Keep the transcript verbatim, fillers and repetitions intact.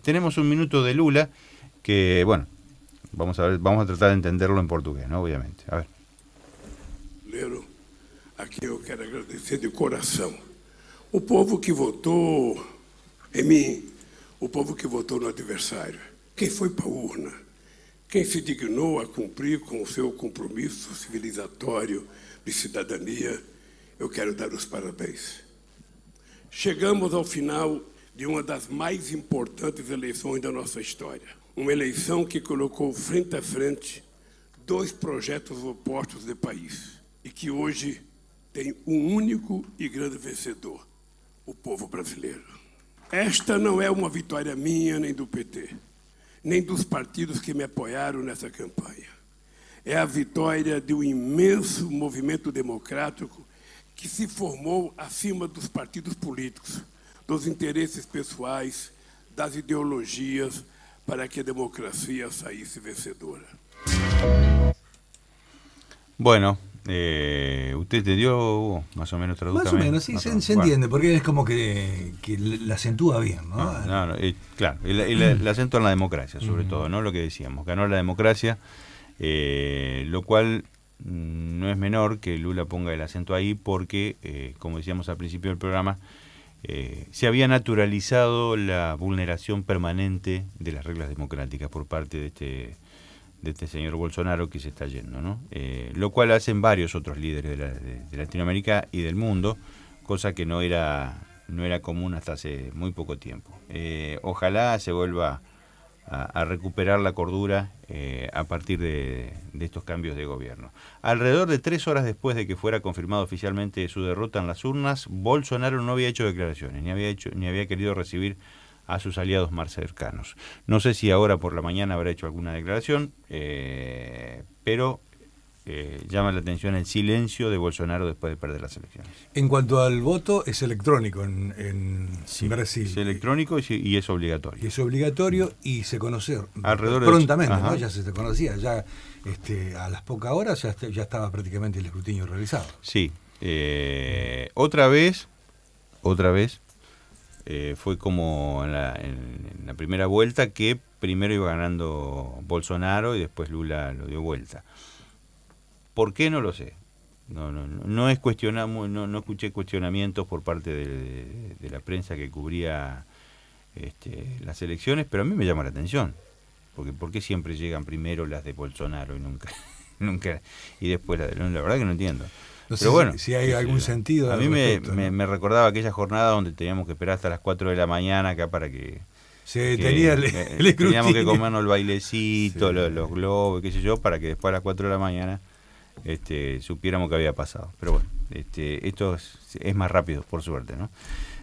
tenemos un minuto de Lula que, bueno, vamos a ver, vamos a tratar de entenderlo en portugués, ¿no? Obviamente. A ver. Brasileiro, aqui eu quero agradecer de coração. O povo que votou em mim, o povo que votou no adversário, quem foi para a urna, quem se dignou a cumprir com o seu compromisso civilizatório de cidadania, eu quero dar os parabéns. Chegamos ao final de uma das mais importantes eleições da nossa história. Uma eleição que colocou frente a frente dois projetos opostos de país e que hoje tem um único e grande vencedor, o povo brasileiro. Esta não é uma vitória minha nem do P T, nem dos partidos que me apoiaram nessa campanha. É a vitória de um imenso movimento democrático que se formou acima dos partidos políticos, dos interesses pessoais, das ideologias, para que a democracia saísse vencedora. Bueno, eh, ¿usted entendió, Hugo? Más o menos tradúcame. Más o menos, sí, se, se entiende, porque es como que, que la acentúa bien, ¿no? No, no, no eh, claro, el, el, el acento en la democracia, sobre mm. todo, ¿no? Lo que decíamos, ganó la democracia, eh, lo cual no es menor que Lula ponga el acento ahí porque, eh, como decíamos al principio del programa, eh, se había naturalizado la vulneración permanente de las reglas democráticas por parte de este de este señor Bolsonaro que se está yendo, ¿no? Eh, lo cual hacen varios otros líderes de, la, de, de Latinoamérica y del mundo, cosa que no era no era común hasta hace muy poco tiempo. Eh, ojalá se vuelva a, a recuperar la cordura eh, a partir de, de estos cambios de gobierno. Alrededor de tres horas después de que fuera confirmado oficialmente su derrota en las urnas, Bolsonaro no había hecho declaraciones, ni había hecho, ni había querido recibir a sus aliados más cercanos. No sé si ahora por la mañana habrá hecho alguna declaración, eh, pero eh, llama la atención el silencio de Bolsonaro después de perder las elecciones. En cuanto al voto, es electrónico en, en sí, Brasil. Es electrónico y, y es obligatorio. Y es obligatorio y se conoce alrededor prontamente, de... ¿no? Ya se conocía, ya este, a las pocas horas ya, ya estaba prácticamente el escrutinio realizado. Sí. Eh, otra vez, otra vez, Eh, fue como en la, en, en la primera vuelta que primero iba ganando Bolsonaro y después Lula lo dio vuelta. ¿Por qué? No lo sé. No, no, no, no es cuestionamos, no, no escuché cuestionamientos por parte de, de, de la prensa que cubría este, las elecciones, pero a mí me llama la atención. Porque ¿por qué siempre llegan primero las de Bolsonaro y nunca, nunca y después la de Lula? La verdad que no entiendo. No sé pero bueno, si, si hay algún sí, sentido. A mí me, respecto, me, ¿no? me recordaba aquella jornada donde teníamos que esperar hasta las cuatro de la mañana acá para que... Se que, tenía el, eh, el teníamos que comernos el bailecito, sí. los, los globos, qué sé yo, para que después a las cuatro de la mañana este, supiéramos qué había pasado. Pero bueno, este, esto es, es más rápido, por suerte, ¿no?